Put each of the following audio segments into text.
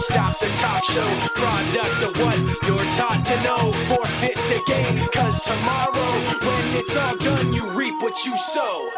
stop the talk show. Product of what you're taught to know. Forfeit the game, cause tomorrow, when it's all done, you reap what you sow.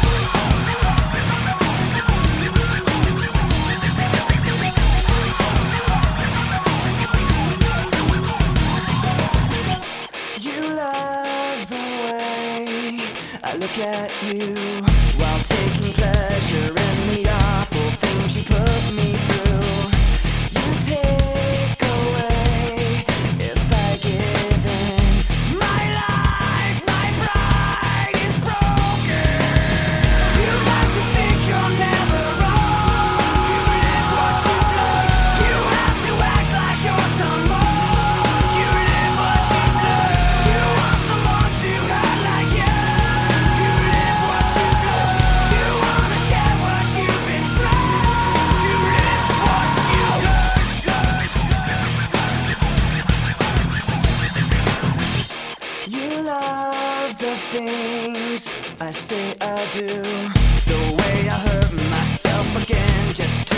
I look at you while taking pleasure in the awful things you put me through. You take away if I give in. My life, my pride is broken. You like to think you're never wrong. You live what you love. You have to act like you're someone. You live what you love. You want someone to act like you. Things I say I do, the way I hurt myself again just